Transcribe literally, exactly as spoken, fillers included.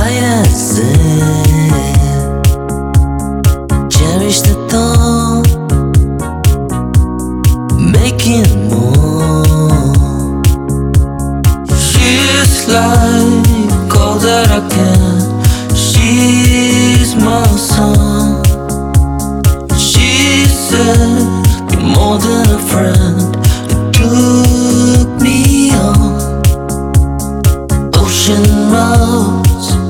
light as air. Cherish the thought, making more. She's like all that I can. She's my sun. She said, you're more than a friend.